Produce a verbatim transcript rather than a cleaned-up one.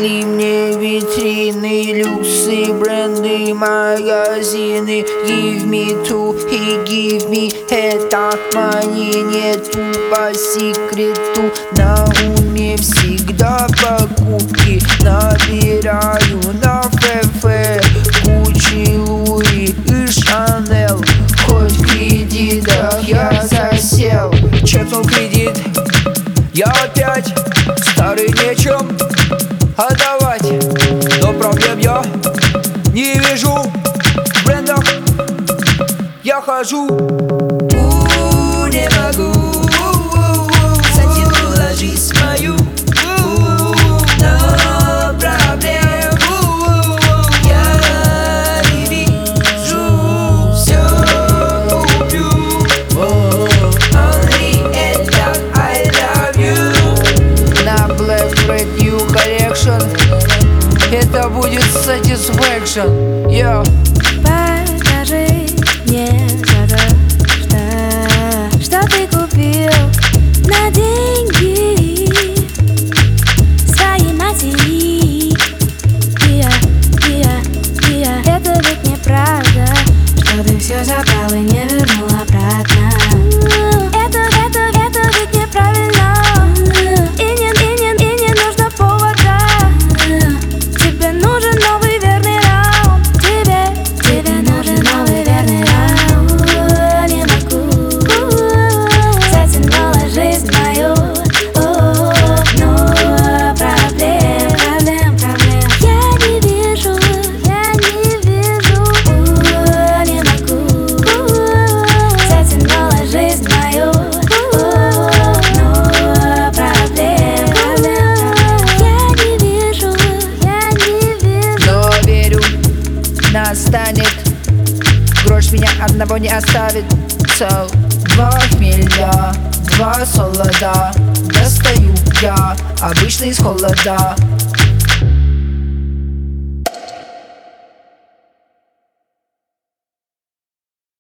Если мне витрины, люксы, бренды, магазины, give me two и give me это money, нету по секрету. На уме всегда покупки, набираю на ФФ Гуччи, Луи и Шанел. Хоть в кредитах я засел, чекнул кредит, я опять старый нечем отдавать. Но проблем я не вижу, в брендах я хожу. У, не могу, затянула жизнь мою. Но проблем я не вижу, все куплю. Only это I love you. На Black Brand New Collection это будет satisfaction. Yo. Покажи мне что, что ты купил на деньги своей матери. Пия, пия, пия, это ведь неправда, что ты все забрал и не вернул обратно. Это, это, это ведь неправильно. И не, и не, и не нужно повода. Тебе нужен новый верный раунд. Тебе, тебе нужен новый верный раунд. Не могу, затянула жизнь мою. Но проблем, проблем, проблем я не вижу, я не вижу. Не могу, затянула жизнь мою. Но проблем, проблем, я не вижу, я не вижу. Но верю, настанет, грош меня одного не оставит. So, два хмеля, два солода, достаю я обычно из холода.